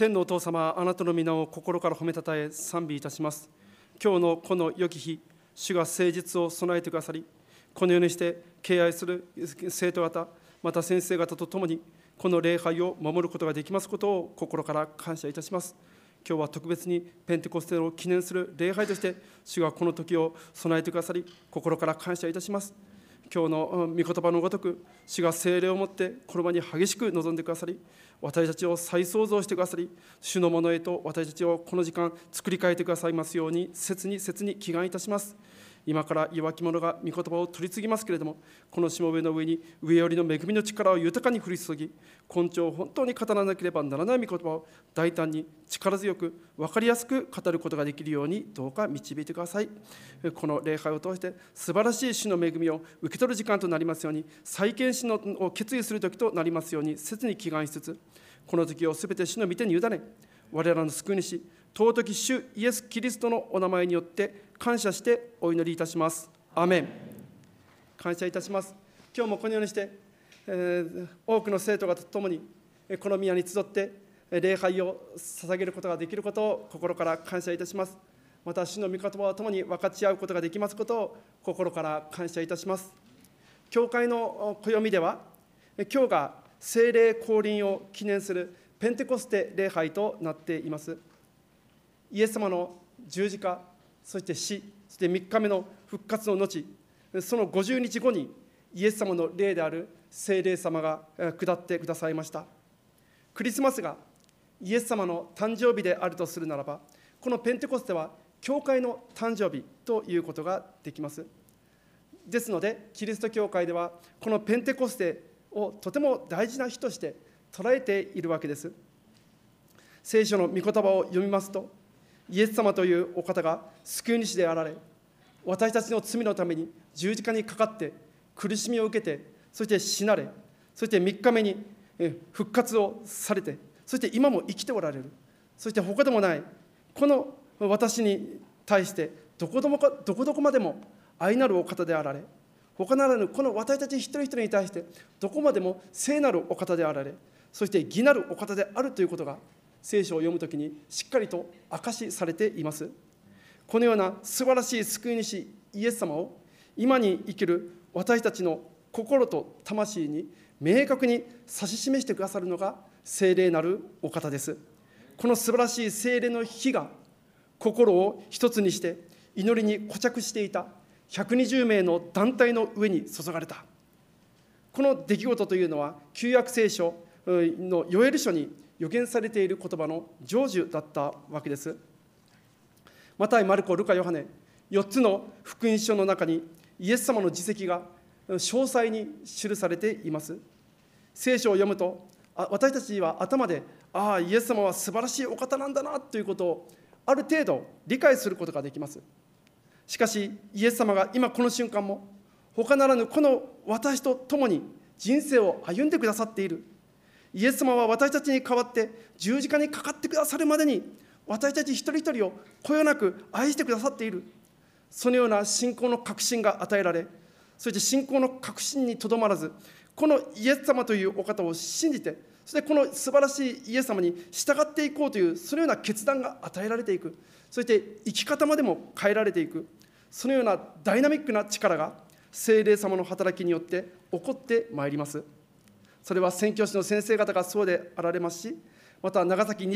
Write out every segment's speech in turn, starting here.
天のお父様、あなたの皆を心から褒めたたえ賛美いたします。今日のこの良き日、主が誠実を備えてくださり、このようにして敬愛する生徒方、また先生方と共にこの礼拝を守ることができますことを心から感謝いたします。今日は特別にペンテコステを記念する礼拝として主がこの時を備えてくださり、心から感謝いたします。今日の御言葉のごとく、主が聖霊をもってこの場に激しく臨んでくださり、私たちを再創造してくださり、主のものへと私たちをこの時間作り変えてくださいますように、切に祈願いたします。今から弱き者が御言葉を取り次ぎますけれども、このしもべの上に上よりの恵みの力を豊かに降り注ぎ、根性を本当に語らなければならない御言葉を大胆に力強く分かりやすく語ることができるようにどうか導いてください。この礼拝を通して素晴らしい主の恵みを受け取る時間となりますように、再建しのを決意する時となりますように切に祈願しつつ、この時をすべて主の御手に委ね、我らの救い主尊き主イエス・キリストのお名前によって感謝してお祈りいたします。アーメン。感謝いたします。今日もこのようにして、多くの生徒方と共にこの宮に集って礼拝を捧げることができることを心から感謝いたします。また主の御言葉を共に分かち合うことができますことを心から感謝いたします。教会の暦では、今日が聖霊降臨を記念するペンテコステ礼拝となっています。イエス様の十字架、そして死、そして3日目の復活の後、その50日後にイエス様の霊である聖霊様が下ってくださいました。クリスマスがイエス様の誕生日であるとするならば、このペンテコステは教会の誕生日ということができます。ですので、キリスト教会ではこのペンテコステをとても大事な日として捉えているわけです。聖書の御言葉を読みますと、イエス様というお方が救い主であられ、私たちの罪のために十字架にかかって苦しみを受けて、そして死なれ、そして3日目に復活をされて、そして今も生きておられる。そして他でもないこの私に対してどこどこまでも愛なるお方であられ、他ならぬこの私たち一人一人に対してどこまでも聖なるお方であられ、そして義なるお方であるということが聖書を読むときにしっかりと明かしされています。このような素晴らしい救い主イエス様を今に生きる私たちの心と魂に明確に指し示してくださるのが聖霊なるお方です。この素晴らしい聖霊の火が心を一つにして祈りに固着していた120名の団体の上に注がれた。この出来事というのは旧約聖書のヨエル書に予言されている言葉の成就だったわけです。マタイ、マルコ、ルカ、ヨハネ4つの福音書の中にイエス様の事跡が詳細に記されています。聖書を読むと私たちは頭でイエス様は素晴らしいお方なんだなということをある程度理解することができます。しかしイエス様が今この瞬間も他ならぬこの私と共に人生を歩んでくださっている。イエス様は私たちに代わって十字架にかかってくださるまでに私たち一人一人をこよなく愛してくださっている。そのような信仰の確信が与えられ、そして信仰の確信にとどまらず、このイエス様というお方を信じて、そしてこの素晴らしいイエス様に従っていこうというそのような決断が与えられていく。そして生き方までも変えられていく。そのようなダイナミックな力が聖霊様の働きによって起こってまいります。それは宣教師の先生方がそうであられますし、また長崎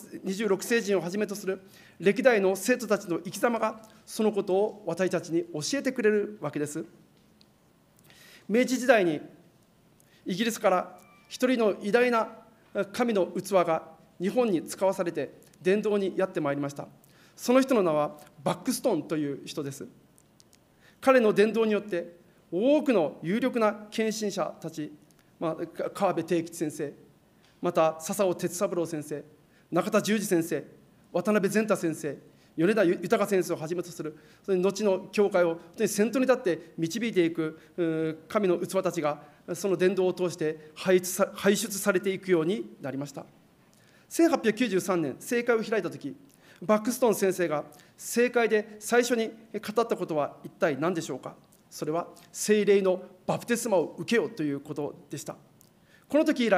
26聖人をはじめとする歴代の生徒たちの生き様がそのことを私たちに教えてくれるわけです。明治時代にイギリスから一人の偉大な神の器が日本に使わされて伝道にやってまいりました。その人の名はバックストーンという人です。彼の伝道によって多くの有力な献身者たち、川辺定吉先生、また笹尾哲三郎先生、中田十二先生、渡辺善太先生、米田豊先生をはじめとする、その後の教会を本当に先頭に立って導いていく神の器たちがその伝道を通して輩出されていくようになりました。1893年聖会を開いたとき、バックストーン先生が聖会で最初に語ったことは一体何でしょうか。それは聖霊のバプテスマを受けようということでした。この時以来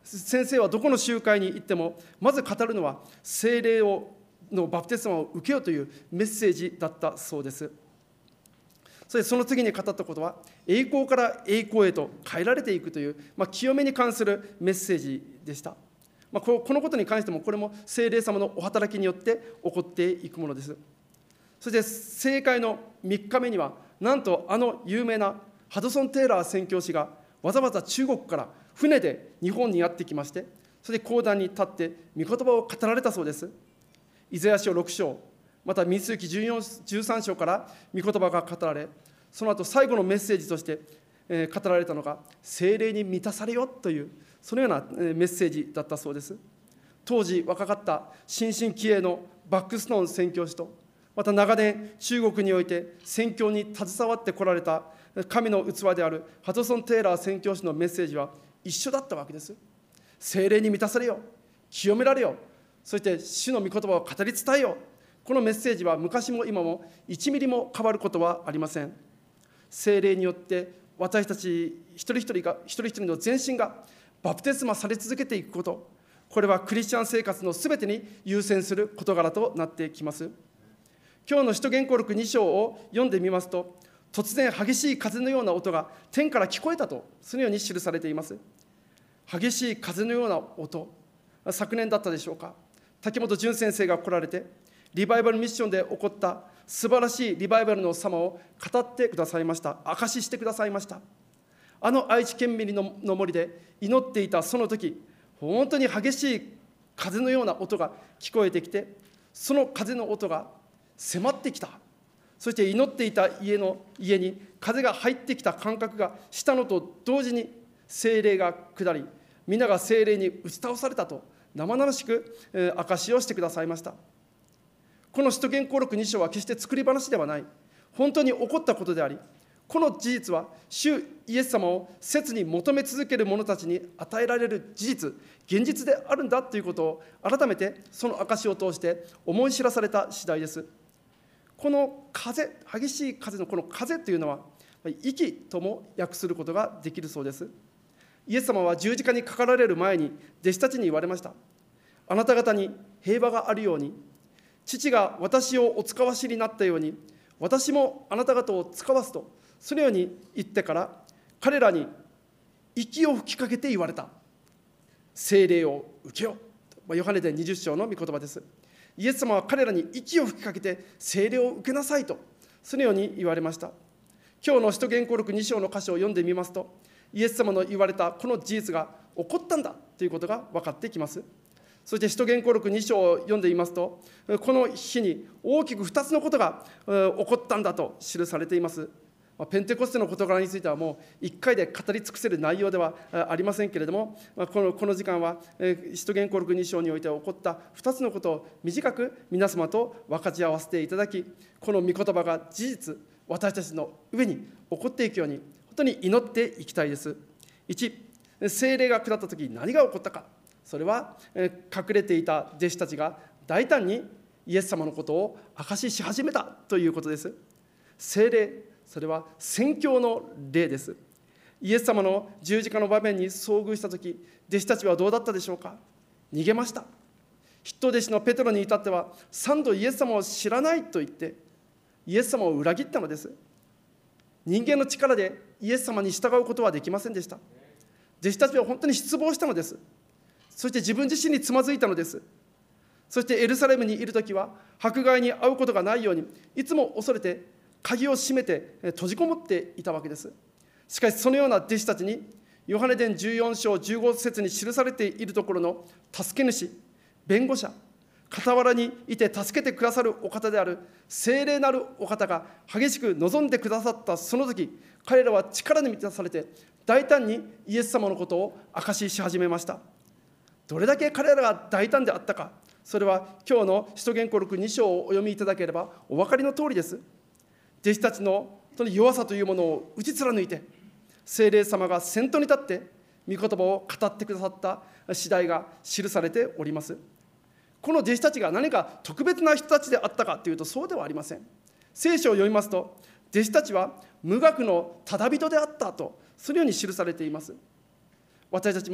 先生はどこの集会に行っても、まず語るのは、聖霊のバプテスマを受けようというメッセージだったそうです。そしてその次に語ったことは、栄光から栄光へと変えられていくという、清めに関するメッセージでした。このことに関しても、これも聖霊様のお働きによって起こっていくものです。そして聖会の3日目には、なんと有名なハドソン・テイラー宣教師がわざわざ中国から船で日本にやってきまして、それで講談に立って御言葉を語られたそうです。イザヤ書6章、また民数記13章から御言葉が語られ、その後最後のメッセージとして語られたのが、聖霊に満たされよという、そのようなメッセージだったそうです。当時若かった新進気鋭のバックストーン宣教師と、また長年中国において宣教に携わってこられた神の器であるハドソン・テイラー宣教師のメッセージは一緒だったわけです。聖霊に満たされよ、清められよ、そして主の御言葉を語り伝えよ。このメッセージは昔も今も1ミリも変わることはありません。聖霊によって私たち一人一人の全身がバプテスマされ続けていくこと、これはクリスチャン生活のすべてに優先する事柄となってきます。今日の使徒言行録2章を読んでみますと、突然激しい風のような音が天から聞こえたと、そのように記されています。激しい風のような音、昨年だったでしょうか、竹本淳先生が来られて、リバイバルミッションで起こった素晴らしいリバイバルの様を語ってくださいました。証ししてくださいました。愛知県民の森で祈っていたその時、本当に激しい風のような音が聞こえてきて、その風の音が迫ってきた。そして祈っていた家に風が入ってきた感覚がしたのと同時に、聖霊が下り、皆が聖霊に打ち倒されたと生々しく証しをしてくださいました。この使徒言行録2章は決して作り話ではない、本当に起こったことであり、この事実は主イエス様を切に求め続ける者たちに与えられる事実、現実であるんだということを改めてその証しを通して思い知らされた次第です。この風、激しい風のこの風というのは、息とも訳することができるそうです。イエス様は十字架にかかられる前に弟子たちに言われました。あなた方に平和があるように、父が私をお使わしになったように、私もあなた方を使わすと、そのように言ってから、彼らに息を吹きかけて言われた。聖霊を受けよ。ヨハネで20章の御言葉です。イエス様は彼らに息を吹きかけて聖霊を受けなさいと、そのように言われました。今日の使徒言行録2章の箇所を読んでみますと、イエス様の言われたこの事実が起こったんだということが分かってきます。そして使徒言行録2章を読んでみますと、この日に大きく2つのことが起こったんだと記されています。ペンテコステの事柄についてはもう1回で語り尽くせる内容ではありませんけれども、この時間は使徒言行録2章において起こった2つのことを短く皆様と分かち合わせていただき、この御言葉が事実、私たちの上に起こっていくように本当に祈っていきたいです。1、聖霊が下った時何が起こったか。それは隠れていた弟子たちが大胆にイエス様のことを証しし始めたということです。聖霊、それは宣教の霊です。イエス様の十字架の場面に遭遇したとき、弟子たちはどうだったでしょうか。逃げました。筆頭弟子のペテロに至っては3度イエス様を知らないと言ってイエス様を裏切ったのです。人間の力でイエス様に従うことはできませんでした。弟子たちは本当に失望したのです。そして自分自身につまずいたのです。そしてエルサレムにいるときは迫害に遭うことがないようにいつも恐れて鍵を閉めて閉じこもっていたわけです。しかしそのような弟子たちにヨハネ伝14章15節に記されているところの助け主、弁護者、傍らにいて助けてくださるお方である聖霊なるお方が激しく望んでくださったその時、彼らは力に満たされて大胆にイエス様のことを証しし始めました。どれだけ彼らが大胆であったか、それは今日の使徒言行録2章をお読みいただければお分かりの通りです。弟子たちの本当に弱さというものを打ち貫いて、聖霊様が先頭に立って御言葉を語ってくださった次第が記されております。この弟子たちが何か特別な人たちであったかというとそうではありません。聖書を読みますと、弟子たちは無学のただ人であったと、そのように記されています。私たちも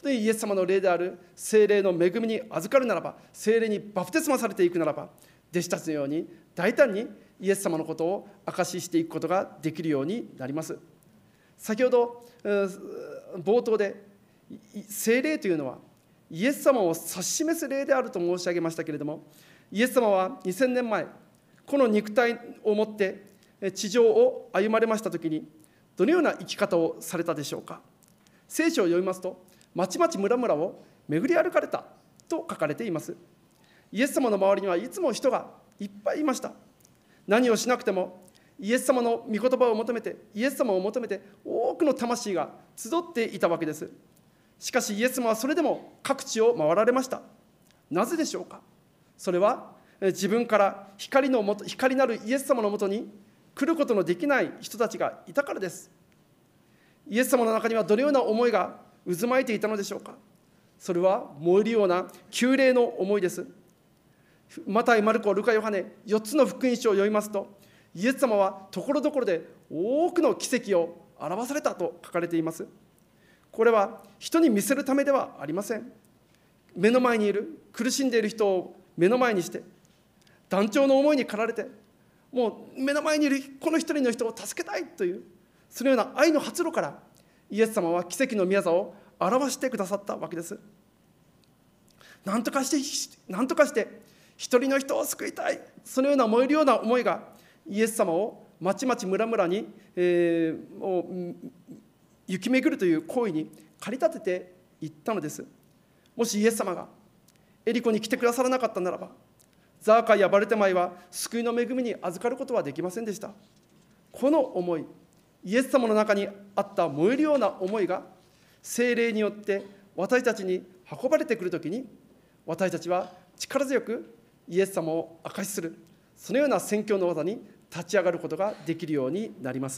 でイエス様の霊である聖霊の恵みに預かるならば、聖霊にバプテスマされていくならば、弟子たちのように大胆にイエス様のことを証ししていくことができるようになります。先ほど冒頭で聖霊というのはイエス様を指し示す霊であると申し上げましたけれども、イエス様は2000年前この肉体を持って地上を歩まれましたときにどのような生き方をされたでしょうか。聖書を読みますと、まちまち村々を巡り歩かれたと書かれています。イエス様の周りにはいつも人がいっぱいいました。何をしなくてもイエス様の御言葉を求めて、イエス様を求めて多くの魂が集っていたわけです。しかしイエス様はそれでも各地を回られました。なぜでしょうか。それは自分から光なるイエス様のもとに来ることのできない人たちがいたからです。イエス様の中にはどのような思いが渦巻いていたのでしょうか。それは燃えるような旧霊の思いです。マタイ、マルコ、ルカ、ヨハネ4つの福音書を読みますと、イエス様はところどころで多くの奇跡を表されたと書かれています。これは人に見せるためではありません。目の前にいる苦しんでいる人を目の前にして、断腸の思いに駆られて、もう目の前にいるこの一人の人を助けたいという、そのような愛の発露からイエス様は奇跡の宮座を表してくださったわけです。何とかして一人の人を救いたい、そのような燃えるような思いがイエス様をまちまち村々に、行き巡るという行為に駆り立てていったのです。もしイエス様がエリコに来てくださらなかったならば、ザーカイやバルテマイは救いの恵みに預かることはできませんでした。この思い、イエス様の中にあった燃えるような思いが聖霊によって私たちに運ばれてくるときに、私たちは力強くイエス様を証しする、そのような宣教の技に立ち上がることができるようになります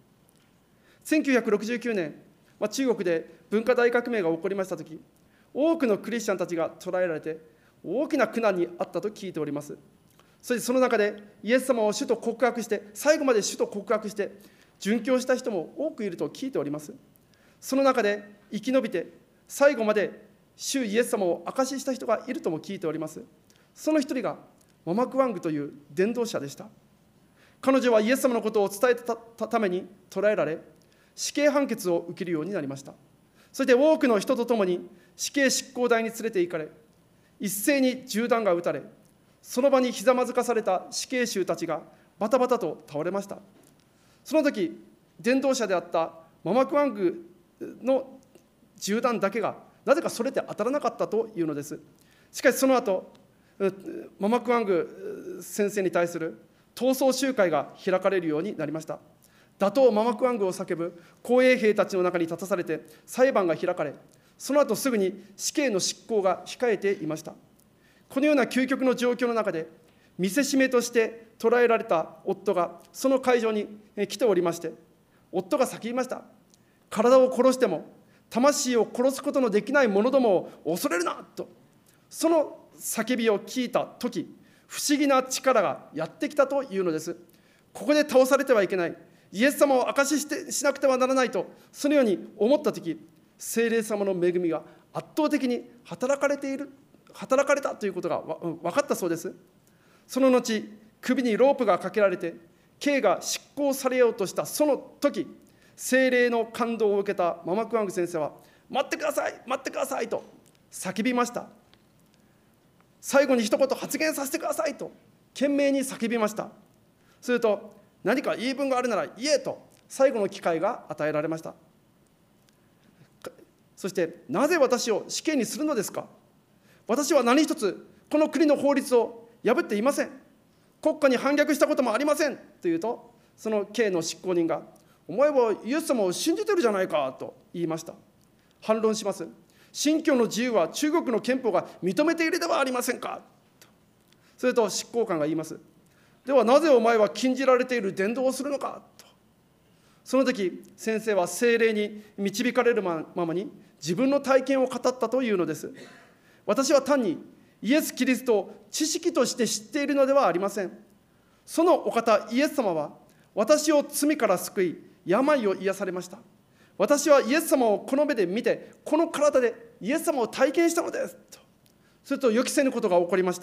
。1969年、中国で文化大革命が起こりましたとき、多くのクリスチャンたちが捕らえられて大きな苦難にあったと聞いております。そしてその中でイエス様を主と告白して、最後まで主と告白して殉教した人も多くいると聞いております。その中で生き延びて最後まで主イエス様を証しした人がいるとも聞いております。その一人がママクワングという伝道者でした。彼女はイエス様のことを伝えたために捕らえられ、死刑判決を受けるようになりました。そして多くの人と共に死刑執行台に連れて行かれ、一斉に銃弾が撃たれ、その場にひざまずかされた死刑囚たちがバタバタと倒れました。その時、伝道者であったママクワングの銃弾だけがなぜかそれて当たらなかったというのです。しかしその後、ママクワング先生に対する闘争集会が開かれるようになりました。打倒ママクワングを叫ぶ紅衛兵たちの中に立たされて裁判が開かれ、その後すぐに死刑の執行が控えていました。このような究極の状況の中で、見せしめとして捕らえられた夫がその会場に来ておりまして、夫が叫びました。体を殺しても魂を殺すことのできない者どもを恐れるなと。その叫びを聞いたとき、不思議な力がやってきたというのです。ここで倒されてはいけない、イエス様を証ししなくてはならないと、そのように思ったとき、聖霊様の恵みが圧倒的に働かれたということが分かったそうです。その後、首にロープがかけられて刑が執行されようとしたその時、聖霊の感動を受けたママクワング先生は、待ってください、待ってくださいと叫びました。最後に一言発言させてくださいと懸命に叫びました。すると、何か言い分があるなら言えと最後の機会が与えられました。そして、なぜ私を死刑にするのですか。私は何一つこの国の法律を破っていません。国家に反逆したこともありませんと言うと、その刑の執行人が、お前はイエス様を信じてるじゃないかと言いました。反論します。信教の自由は中国の憲法が認めているではありませんかと。それと執行官が言います。ではなぜお前は禁じられている伝道をするのかと。その時、先生は聖霊に導かれるままに自分の体験を語ったというのです。私は単にイエス・キリストを知識として知っているのではありません。そのお方イエス様は私を罪から救い、病を癒されました。私はイエス様をこの目で見て、この体でイエス様を体験したのですと。すると予期せぬことが起こりました。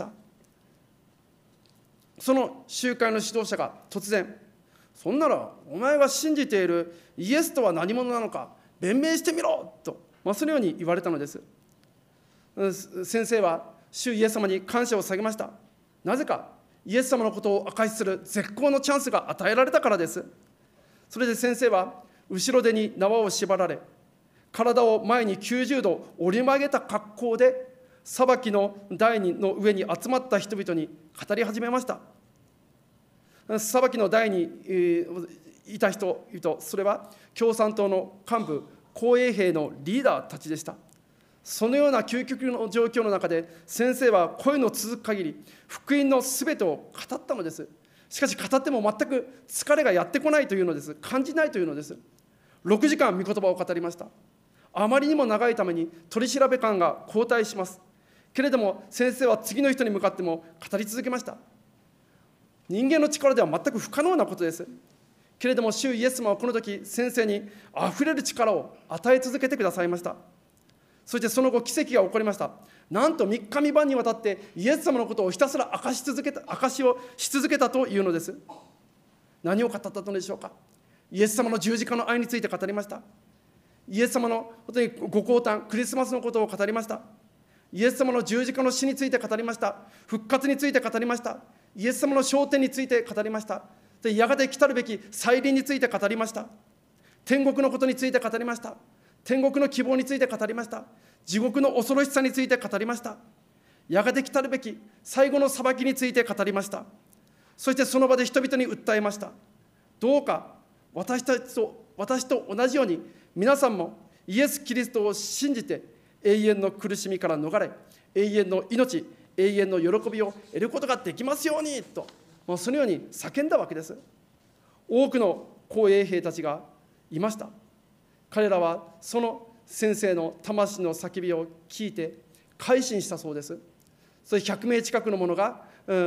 その集会の指導者が突然、そんならお前が信じているイエスとは何者なのか弁明してみろと、そのように言われたのです。先生は主イエス様に感謝を下げました。なぜかイエス様のことを証しする絶好のチャンスが与えられたからです。それで先生は後ろ手に縄を縛られ、体を前に90度折り曲げた格好で裁きの台の上に集まった人々に語り始めました。裁きの台にいた人々、それは共産党の幹部、紅衛兵のリーダーたちでした。そのような究極の状況の中で、先生は声の続く限り福音のすべてを語ったのです。しかし語っても全く疲れがやってこないというのです。感じないというのです。6時間御言葉を語りました。あまりにも長いために取り調べ官が交代します。けれども先生は次の人に向かっても語り続けました。人間の力では全く不可能なことです。けれども主イエス様はこの時、先生にあふれる力を与え続けてくださいました。そしてその後奇跡が起こりました。なんと3日3晩にわたってイエス様のことをひたすら証しをし続けたというのです。何を語ったのでしょうか。イエス様の十字架の愛について語りました。イエス様の本当にご降誕、クリスマスのことを語りました。イエス様の十字架の死について語りました。復活について語りました。イエス様の昇天について語りました。でやがて来たるべき再臨について語りました。天国のことについて語りました。天国の希望について語りました。地獄の恐ろしさについて語りました。やがて来たるべき最後の裁きについて語りました。そしてその場で人々に訴えました。どうか私と同じように皆さんもイエス・キリストを信じて永遠の苦しみから逃れ、永遠の命、永遠の喜びを得ることができますようにと、そのように叫んだわけです。多くの紅衛兵たちがいました。彼らはその先生の魂の叫びを聞いて改心したそうです。それ100名近くの者が、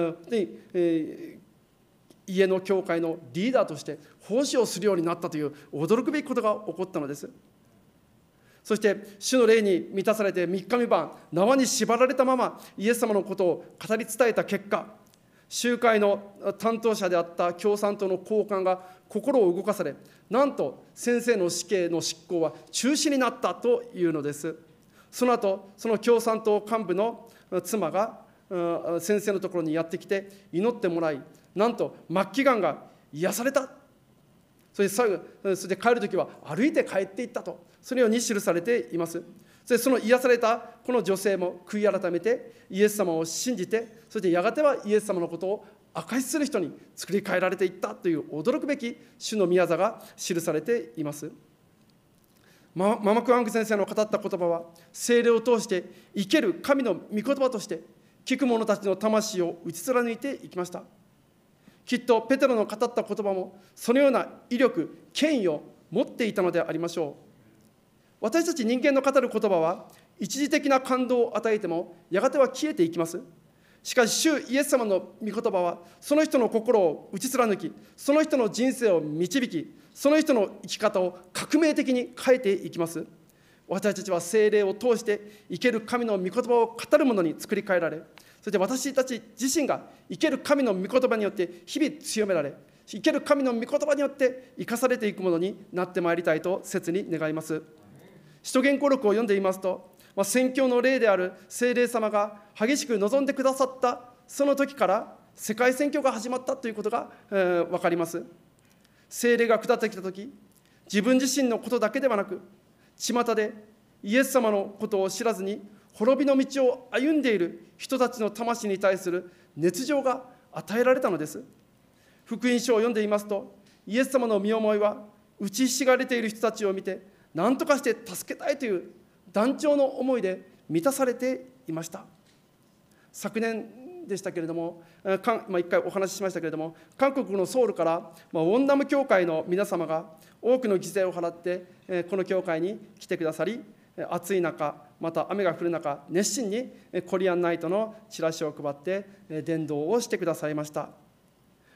家の教会のリーダーとして奉仕をするようになったという驚くべきことが起こったのです。そして主の霊に満たされて3日3晩縄に縛られたままイエス様のことを語り伝えた結果、集会の担当者であった共産党の高官が心を動かされ、なんと先生の死刑の執行は中止になったというのです。その後、その共産党幹部の妻が先生のところにやってきて祈ってもらい、なんと末期がんが癒された。それで帰るときは歩いて帰っていったと、そのように記されています。そしてその癒されたこの女性も悔い改めてイエス様を信じて、そしてやがてはイエス様のことを証しする人に作り変えられていったという驚くべき主の宮座が記されています。ママクアング先生の語った言葉は、聖霊を通して生ける神の御言葉として聞く者たちの魂を打ち貫いていきました。きっとペテロの語った言葉もそのような威力、権威を持っていたのでありましょう。私たち人間の語る言葉は一時的な感動を与えてもやがては消えていきます。しかし主イエス様の御言葉はその人の心を打ち貫き、その人の人生を導き、その人の生き方を革命的に変えていきます。私たちは聖霊を通して生ける神の御言葉を語るものに作り変えられ、そして私たち自身が生ける神の御言葉によって日々強められ、生ける神の御言葉によって生かされていくものになってまいりたいと切に願います。使徒言行録を読んでいますと、宣教の霊である聖霊様が激しく望んでくださったその時から世界宣教が始まったということが分かります。聖霊が下ってきた時、自分自身のことだけではなく、巷でイエス様のことを知らずに滅びの道を歩んでいる人たちの魂に対する熱情が与えられたのです。福音書を読んでいますと、イエス様の身思いは打ちひしがれている人たちを見て何とかして助けたいという断腸の思いで満たされていました。昨年でしたけれども、一回お話ししましたけれども、韓国のソウルから、ウォンナム教会の皆様が多くの犠牲を払ってこの教会に来てくださり、暑い中、また雨が降る中、熱心にコリアンナイトのチラシを配って伝道をしてくださいました。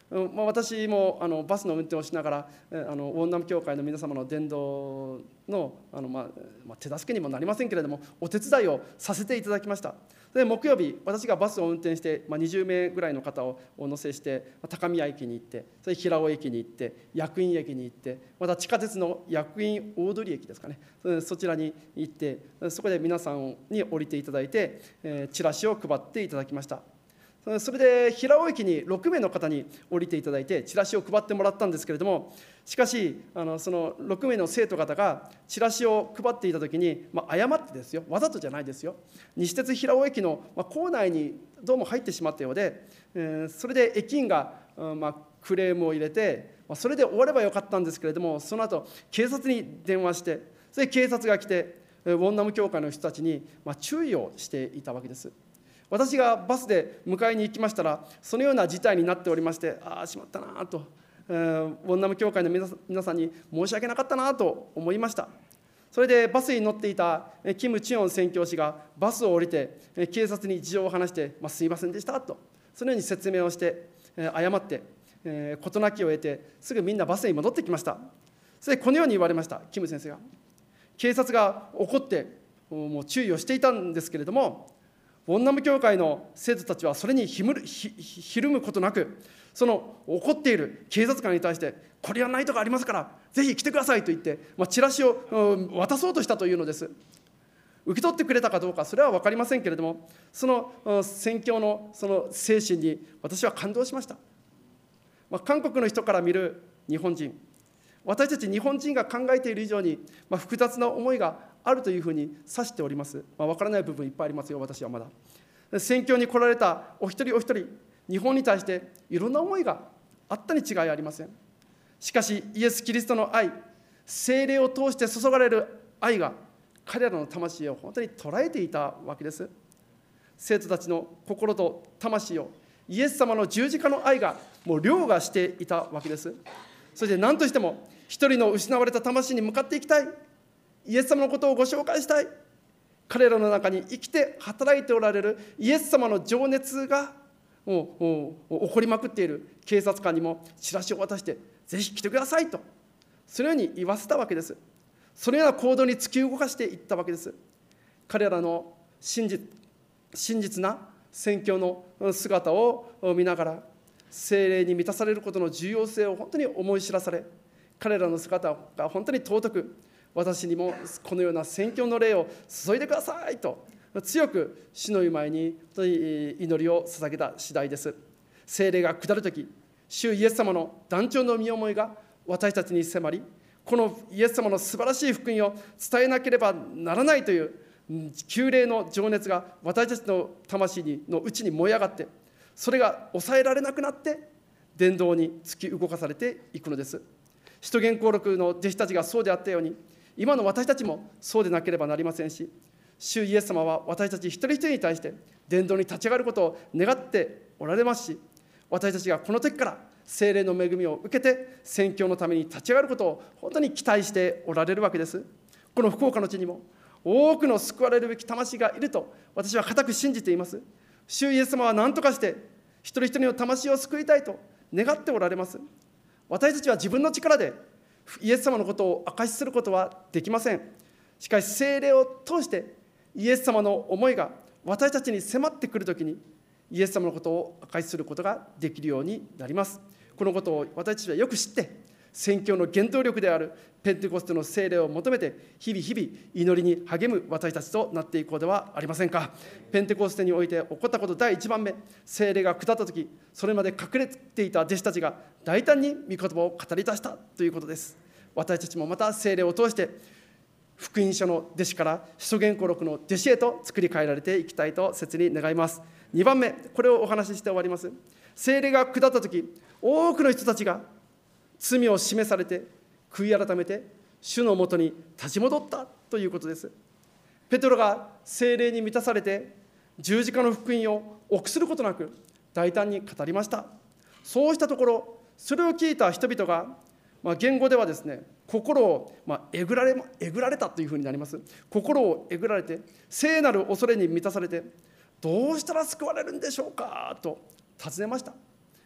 私もバスの運転をしながら大南教会の皆様の伝道の手助けにもなりませんけれども、お手伝いをさせていただきました。で木曜日、私がバスを運転して、20名ぐらいの方をお乗せして高宮駅に行って、それ平尾駅に行って、薬院駅に行って、また地下鉄の薬院大通駅ですかね、そちらに行って、そこで皆さんに降りていただいて、チラシを配っていただきました。それで平尾駅に6名の方に降りていただいてチラシを配ってもらったんですけれども、しかしその6名の生徒方がチラシを配っていたときに、誤ってですよ、わざとじゃないですよ、西鉄平尾駅の構内にどうも入ってしまったようで、それで駅員がクレームを入れて、それで終わればよかったんですけれども、その後警察に電話して、それで警察が来てウォンナム教会の人たちに注意をしていたわけです。私がバスで迎えに行きましたら、そのような事態になっておりまして、しまったなと、ウォンナム教会の皆さんに申し訳なかったなと思いました。それでバスに乗っていたキム・チヨン宣教師がバスを降りて警察に事情を話して、すいませんでしたと、そのように説明をして謝って事なきを得て、すぐみんなバスに戻ってきました。それでこのように言われました。キム先生が、警察が怒ってもう注意をしていたんですけれども、ウォンナム教会の生徒たちはそれにひるむことなく、その怒っている警察官に対して、これはないとかありますからぜひ来てくださいと言って、チラシを渡そうとしたというのです。受け取ってくれたかどうかそれは分かりませんけれども、その宣教のその精神に私は感動しました。韓国の人から見る日本人、私たち日本人が考えている以上に複雑な思いがあるというふうに指しております。分からない部分いっぱいありますよ、私はまだ。宣教に来られたお一人お一人、日本に対していろんな思いがあったに違いありません。しかしイエス・キリストの愛、聖霊を通して注がれる愛が彼らの魂を本当に捉えていたわけです。生徒たちの心と魂をイエス様の十字架の愛がもう凌駕していたわけです。そして何としても一人の失われた魂に向かっていきたい、イエス様のことをご紹介したい、彼らの中に生きて働いておられるイエス様の情熱がもう起こりまくっている警察官にもチラシを渡して、ぜひ来てくださいと、そのように言わせたわけです。そのような行動に突き動かしていったわけです。彼らの真実な宣教の姿を見ながら、聖霊に満たされることの重要性を本当に思い知らされ、彼らの姿が本当に尊く、私にもこのような宣教の霊を注いでくださいと強く主の御前に祈りを捧げた次第です。聖霊が下るとき、主イエス様の断腸の身思いが私たちに迫り、このイエス様の素晴らしい福音を伝えなければならないという急霊の情熱が私たちの魂の内に燃え上がって、それが抑えられなくなって伝道に突き動かされていくのです。使徒言行録の弟子たちがそうであったように、今の私たちもそうでなければなりませんし、主イエス様は私たち一人一人に対して伝道に立ち上がることを願っておられますし、私たちがこの時から聖霊の恵みを受けて宣教のために立ち上がることを本当に期待しておられるわけです。この福岡の地にも多くの救われるべき魂がいると私は固く信じています。主イエス様は何とかして一人一人の魂を救いたいと願っておられます。私たちは自分の力でイエス様のことを証しすることはできません。しかし聖霊を通してイエス様の思いが私たちに迫ってくるときに、イエス様のことを証しすることができるようになります。このことを私たちはよく知って、宣教の原動力であるペンテコステの聖霊を求めて日々祈りに励む私たちとなっていこうではありませんか。ペンテコステにおいて起こったこと第1番目、聖霊が下ったとき、それまで隠れていた弟子たちが大胆に御言葉を語り出したということです。私たちもまた聖霊を通して福音書の弟子から使徒言行録の弟子へと作り変えられていきたいと切に願います。2番目、これをお話しして終わります。聖霊が下ったとき、多くの人たちが罪を示されて悔い改めて主のもとに立ち戻ったということです。ペテロが聖霊に満たされて十字架の福音を臆することなく大胆に語りました。そうしたところ、それを聞いた人々が、言語ではですね、心をえぐられたというふうになります。心をえぐられて聖なる恐れに満たされて、どうしたら救われるんでしょうかと尋ねました。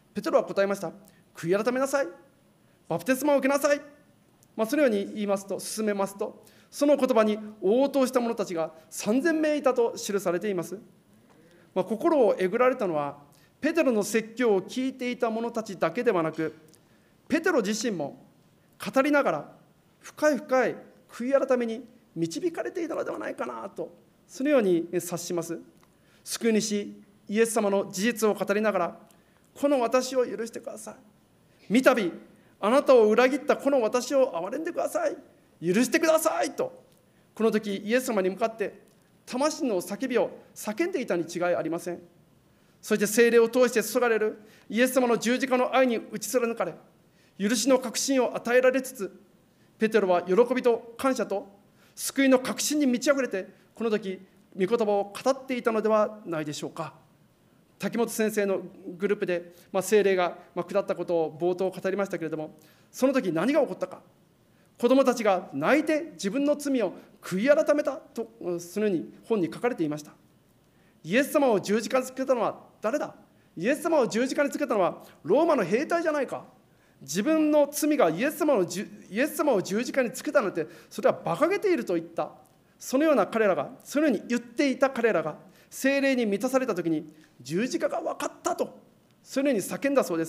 ペテロは答えました。悔い改めなさい。バプテスマを受けなさい。そのように言いますと、進めますと、その言葉に応答した者たちが3000名いたと記されています。心をえぐられたのは、ペテロの説教を聞いていた者たちだけではなく、ペテロ自身も語りながら深い深い悔い改めに導かれていたのではないかなと、そのように察します。救い主イエス様の事実を語りながら、この私を許してください。三度あなたを裏切ったこの私を憐れんでください。許してくださいと、この時イエス様に向かって魂の叫びを叫んでいたに違いありません。そして聖霊を通して注がれるイエス様の十字架の愛に打ち貫かれ、許しの確信を与えられつつ、ペテロは喜びと感謝と救いの確信に満ち溢れて、この時御言葉を語っていたのではないでしょうか。滝本先生のグループで、聖霊が下ったことを冒頭語りましたけれども、その時何が起こったか。子どもたちが泣いて自分の罪を悔い改めたと、そのように本に書かれていました。イエス様を十字架につけたのは誰だ。イエス様を十字架につけたのはローマの兵隊じゃないか。自分の罪がイエス様を十字架につけたなんて、それは馬鹿げていると言った。そのような彼らが、そのように言っていた彼らが、聖霊に満たされたときに、十字架が分かったと、そのように叫んだそうです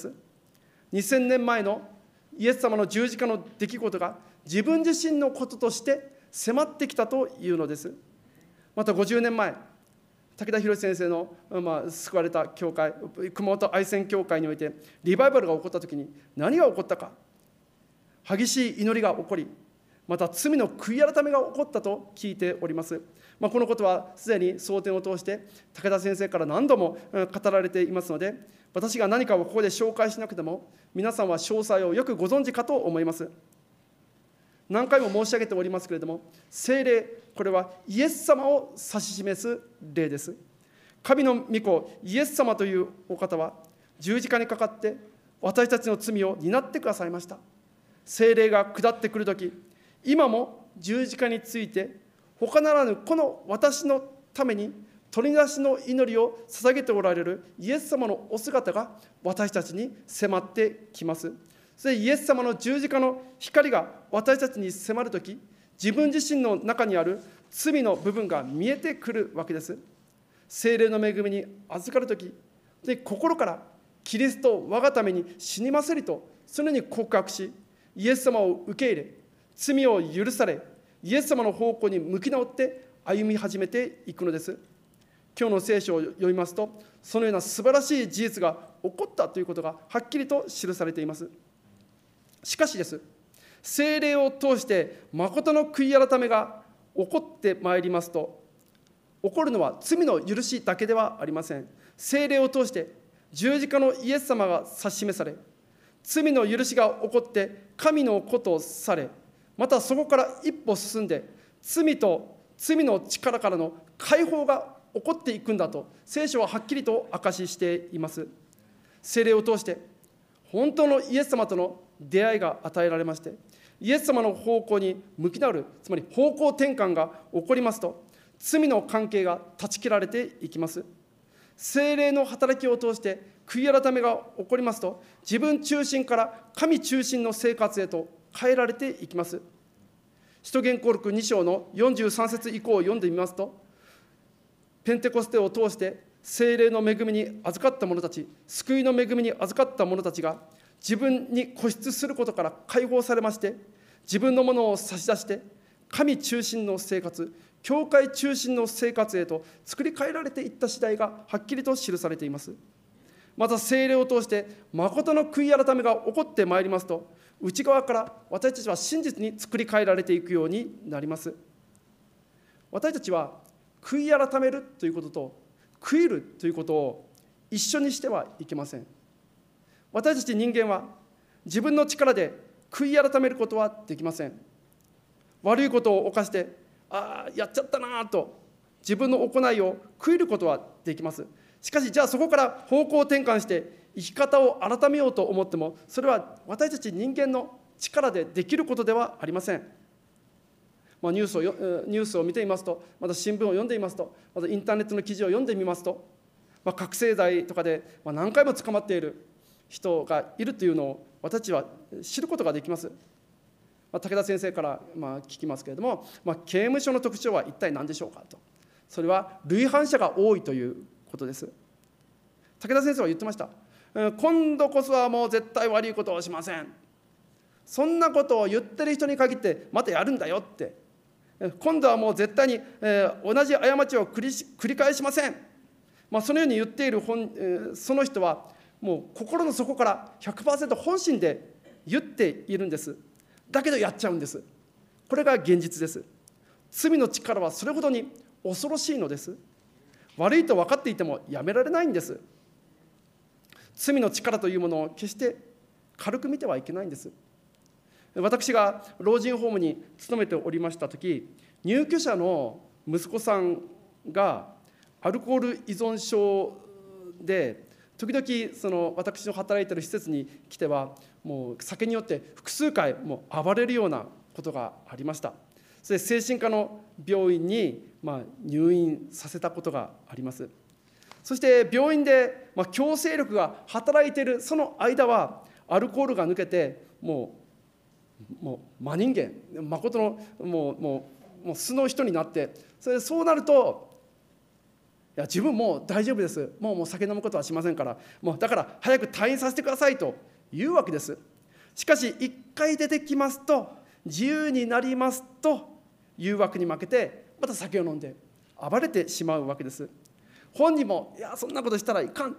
。2000年前のイエス様の十字架の出来事が、自分自身のこととして迫ってきたというのです。また50年前、武田博先生の、救われた教会、熊本愛染教会においてリバイバルが起こったときに何が起こったか。激しい祈りが起こり、また罪の悔い改めが起こったと聞いております。このことはすでに蒼天を通して武田先生から何度も語られていますので、私が何かをここで紹介しなくても皆さんは詳細をよくご存知かと思います。何回も申し上げておりますけれども、聖霊、これはイエス様を指し示す霊です。神の御子イエス様というお方は十字架にかかって私たちの罪を担ってくださいました。聖霊が下ってくるとき、今も十字架について他ならぬこの私のために取りなしの祈りを捧げておられるイエス様のお姿が私たちに迫ってきます。それでイエス様の十字架の光が私たちに迫るとき、自分自身の中にある罪の部分が見えてくるわけです。聖霊の恵みに預かるとき、心からキリストを我がために死にますりと、そのように告白し、イエス様を受け入れ、罪を許され、イエス様の方向に向き直って歩み始めていくのです。今日の聖書を読みますと、そのような素晴らしい事実が起こったということがはっきりと記されています。しかしです、聖霊を通して誠の悔い改めが起こってまいりますと、起こるのは罪の許しだけではありません。聖霊を通して十字架のイエス様が指し示され、罪の許しが起こって神の子とされ、またそこから一歩進んで罪と罪の力からの解放が起こっていくんだと聖書ははっきりと証ししています。聖霊を通して本当のイエス様との出会いが与えられまして、イエス様の方向に向き直る、つまり方向転換が起こりますと、罪の関係が断ち切られていきます。聖霊の働きを通して悔い改めが起こりますと、自分中心から神中心の生活へと変えられていきます。使徒言行録2章の43節以降を読んでみますと、ペンテコステを通して聖霊の恵みに預かった者たち、救いの恵みに預かった者たちが自分に固執することから解放されまして、自分のものを差し出して神中心の生活、教会中心の生活へと作り変えられていった次第がはっきりと記されています。また聖霊を通して誠の悔い改めが起こってまいりますと、内側から私たちは真実に作り変えられていくようになります。私たちは悔い改めるということと悔いるということを一緒にしてはいけません。私たち人間は自分の力で悔い改めることはできません。悪いことを犯してやっちゃったなと自分の行いを悔いることはできます。しかしじゃあそこから方向転換して生き方を改めようと思っても、それは私たち人間の力でできることではありません。ニュースを見ていますと、また新聞を読んでいますと、またインターネットの記事を読んでみますと、覚醒剤とかで何回も捕まっている人がいるというのを私たちは知ることができます。武田先生から聞きますけれども、刑務所の特徴は一体何でしょうかと。それは累犯者が多いということです。武田先生は言ってました。今度こそはもう絶対悪いことをしません。そんなことを言ってる人に限ってまたやるんだよって。今度はもう絶対に同じ過ちを繰り返しません。そのように言っているその人はもう心の底から 100% 本心で言っているんです。だけどやっちゃうんです。これが現実です。罪の力はそれほどに恐ろしいのです。悪いと分かっていてもやめられないんです。罪の力というものを決して軽く見てはいけないんです。私が老人ホームに勤めておりましたとき、入居者の息子さんがアルコール依存症で、時々私の働いている施設に来ては、もう酒によって複数回もう暴れるようなことがありました。それで精神科の病院に入院させたことがあります。そして病院で強制力が働いているその間は、アルコールが抜けてもう真人間、誠のもう素の人になって、そうなると、いや自分もう大丈夫です、もう酒飲むことはしませんから、もうだから早く退院させてくださいというわけです。しかし一回出てきますと、自由になりますと誘惑に負けてまた酒を飲んで暴れてしまうわけです。本人もいやそんなことしたらいかんって、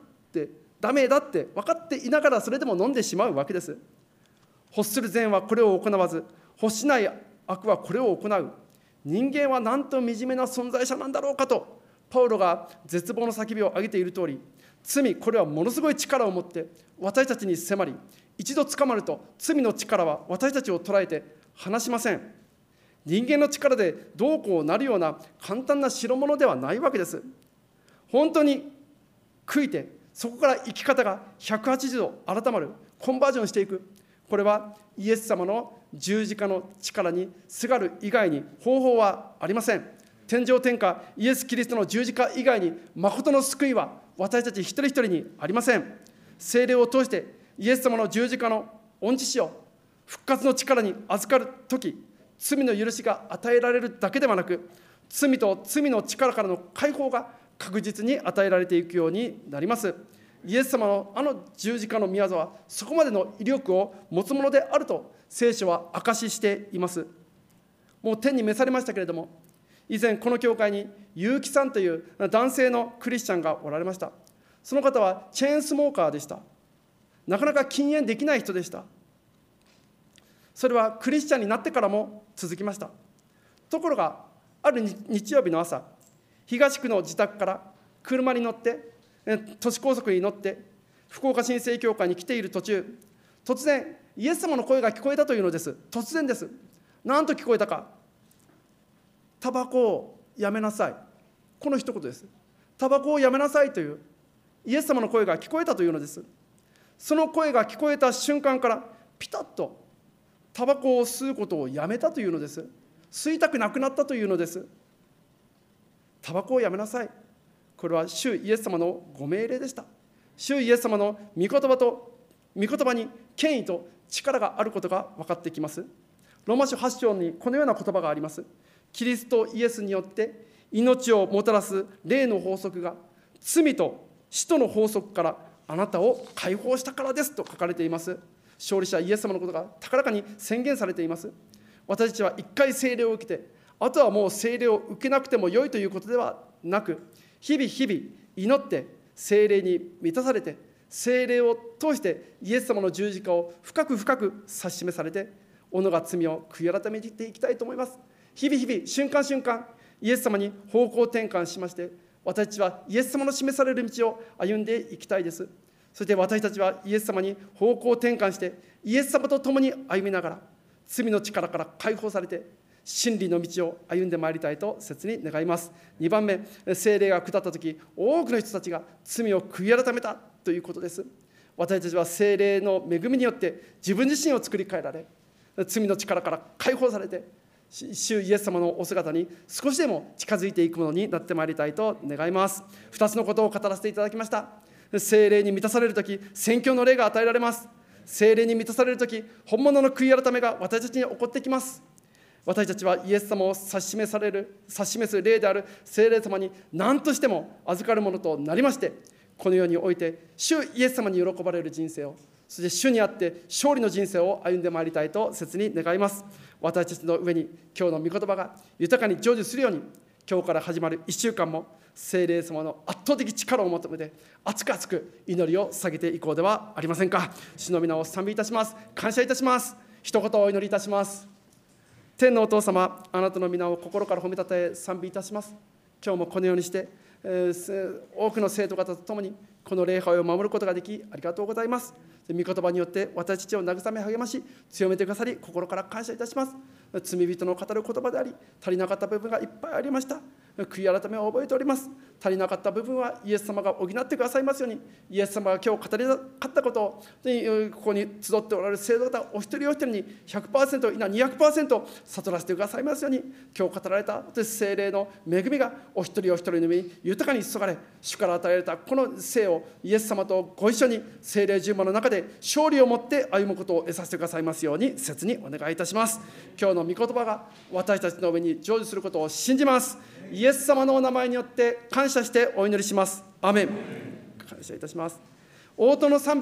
ダメだって分かっていながらそれでも飲んでしまうわけです。欲する善はこれを行わず、欲しない悪はこれを行う。人間はなんと惨めな存在者なんだろうかと、パウロが絶望の叫びを上げている通り、罪、これはものすごい力を持って私たちに迫り、一度捕まると罪の力は私たちを捉えて離しません。人間の力でどうこうなるような簡単な代物ではないわけです。本当に悔いて、そこから生き方が180度改まる、コンバージョンしていく。これはイエス様の十字架の力にすがる以外に方法はありません。天上天下イエス・キリストの十字架以外に誠の救いは私たち一人一人にありません。聖霊を通してイエス様の十字架の御知を復活の力に預かるとき、罪の許しが与えられるだけではなく、罪と罪の力からの解放が確実に与えられていくようになります。イエス様のあの十字架の御業はそこまでの威力を持つものであると聖書は証ししています。もう天に召されましたけれども、以前この教会に結城さんという男性のクリスチャンがおられました。その方はチェーンスモーカーでした。なかなか禁煙できない人でした。それはクリスチャンになってからも続きました。ところがある日曜日の朝、東区の自宅から車に乗って都市高速に乗って福岡新生教会に来ている途中、突然イエス様の声が聞こえたというのです。突然です。何と聞こえたか。タバコをやめなさい。この一言です。タバコをやめなさいというイエス様の声が聞こえたというのです。その声が聞こえた瞬間からピタッとタバコを吸うことをやめたというのです。吸いたくなくなったというのです。タバコをやめなさい。これは主イエス様のご命令でした。主イエス様の御言葉に権威と力があることが分かってきます。ローマ書8章にこのような言葉があります。キリストイエスによって命をもたらす霊の法則が罪と死との法則からあなたを解放したからですと書かれています。勝利者イエス様のことが高らかに宣言されています。私たちは一回聖霊を受けて、あとはもう聖霊を受けなくてもよいということではなく、日々祈って聖霊に満たされて、聖霊を通してイエス様の十字架を深く深く指し示されて、己が罪を悔い改めていきたいと思います。日々瞬間瞬間イエス様に方向転換しまして、私たちはイエス様の示される道を歩んでいきたいです。そして私たちはイエス様に方向転換して、イエス様と共に歩みながら、罪の力から解放されて真理の道を歩んでまいりたいと切に願います。2番目、聖霊が下ったとき、多くの人たちが罪を悔い改めたということです。私たちは聖霊の恵みによって自分自身を作り変えられ、罪の力から解放されて、主イエス様のお姿に少しでも近づいていくものになってまいりたいと願います。2つのことを語らせていただきました。 聖霊に満たされるとき、宣教の霊が与えられます。聖霊に満たされるとき、本物の悔い改めが私たちに起こってきます。私たちはイエス様を指し示す霊である聖霊様に何としても預かるものとなりまして、この世において主イエス様に喜ばれる人生を、そして主にあって勝利の人生を歩んでまいりたいと切に願います。私たちの上に今日の御言葉が豊かに成就するように、今日から始まる1週間も聖霊様の圧倒的力を求めて熱く熱く祈りを下げていこうではありませんか。主の皆を賛美いたします。感謝いたします。一言お祈りいたします。天のお父様、あなたの皆を心から褒めたたえ賛美いたします。今日もこのようにして、多くの生徒方と共にこの礼拝を守ることができありがとうございます。御言葉によって私たちを慰め励まし強めてくださり、心から感謝いたします。罪人の語る言葉であり、足りなかった部分がいっぱいありました。悔い改めを覚えております。足りなかった部分はイエス様が補ってくださいますように、イエス様が今日語りかったことをここに集っておられる生徒方お一人お一人に 100% いな 200% 悟らせてくださいますように、今日語られた聖霊の恵みがお一人お一人の上に豊かに注がれ、主から与えられたこの生をイエス様とご一緒に聖霊十魔の中で勝利を持って歩むことを得させてくださいますように切にお願いいたします。今日の御言葉が私たちの上に成就することを信じます。イエス様のお名前によって感謝してお祈りします。アーメン。感謝いたします。応答の賛美